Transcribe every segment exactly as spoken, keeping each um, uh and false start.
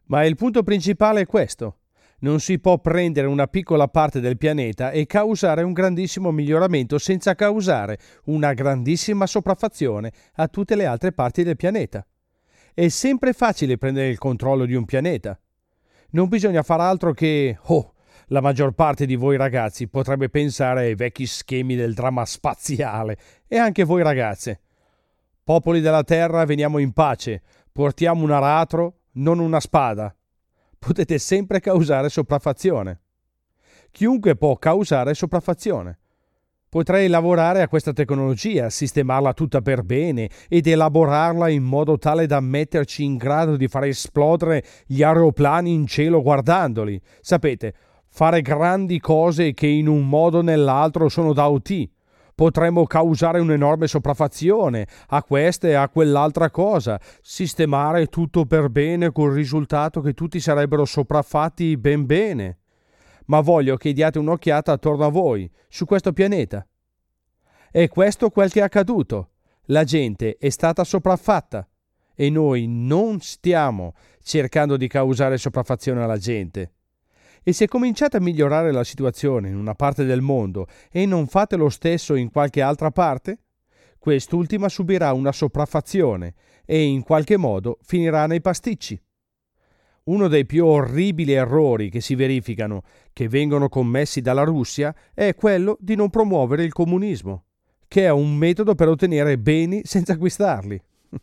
Ma il punto principale è questo. Non si può prendere una piccola parte del pianeta e causare un grandissimo miglioramento senza causare una grandissima sopraffazione a tutte le altre parti del pianeta. È sempre facile prendere il controllo di un pianeta. Non bisogna far altro che... Oh, la maggior parte di voi ragazzi potrebbe pensare ai vecchi schemi del dramma spaziale, e anche voi ragazze. Popoli della Terra, veniamo in pace, portiamo un aratro, non una spada. Potete sempre causare sopraffazione. Chiunque può causare sopraffazione. Potrei lavorare a questa tecnologia, sistemarla tutta per bene ed elaborarla in modo tale da metterci in grado di far esplodere gli aeroplani in cielo guardandoli. Sapete, fare grandi cose che in un modo o nell'altro sono da O T. Potremmo causare un'enorme sopraffazione a questa e a quell'altra cosa, sistemare tutto per bene col risultato che tutti sarebbero sopraffatti ben bene. Ma voglio che diate un'occhiata attorno a voi, su questo pianeta. È questo quel che è accaduto. La gente è stata sopraffatta e noi non stiamo cercando di causare sopraffazione alla gente. E se cominciate a migliorare la situazione in una parte del mondo e non fate lo stesso in qualche altra parte, quest'ultima subirà una sopraffazione e in qualche modo finirà nei pasticci. Uno dei più orribili errori che si verificano, che vengono commessi dalla Russia, è quello di non promuovere il comunismo, che è un metodo per ottenere beni senza acquistarli.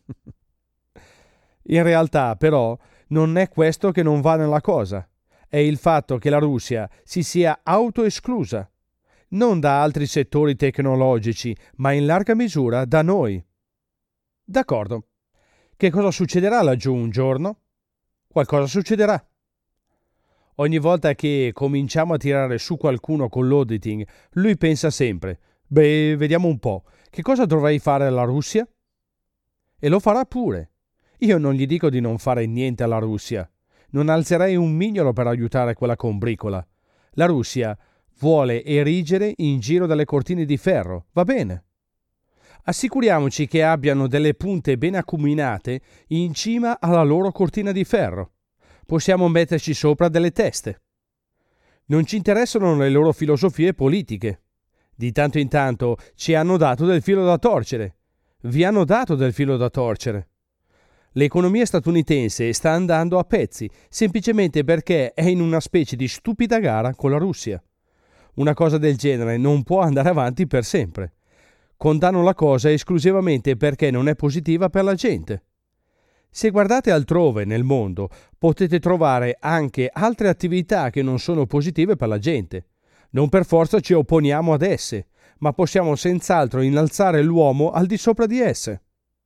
In realtà, però, non è questo che non va nella cosa. È il fatto che la Russia si sia autoesclusa, non da altri settori tecnologici, ma in larga misura da noi. D'accordo. Che cosa succederà laggiù un giorno? Qualcosa succederà. Ogni volta che cominciamo a tirare su qualcuno con l'auditing, lui pensa sempre, beh, vediamo un po', che cosa dovrei fare alla Russia? E lo farà pure. Io non gli dico di non fare niente alla Russia. Non alzerei un mignolo per aiutare quella combricola. La Russia vuole erigere in giro delle cortine di ferro, va bene. Assicuriamoci che abbiano delle punte ben acuminate in cima alla loro cortina di ferro. Possiamo metterci sopra delle teste. Non ci interessano le loro filosofie politiche. Di tanto in tanto ci hanno dato del filo da torcere. Vi hanno dato del filo da torcere. L'economia statunitense sta andando a pezzi, semplicemente perché è in una specie di stupida gara con la Russia. Una cosa del genere non può andare avanti per sempre. Condanno la cosa esclusivamente perché non è positiva per la gente. Se guardate altrove nel mondo, potete trovare anche altre attività che non sono positive per la gente. Non per forza ci opponiamo ad esse, ma possiamo senz'altro innalzare l'uomo al di sopra di esse.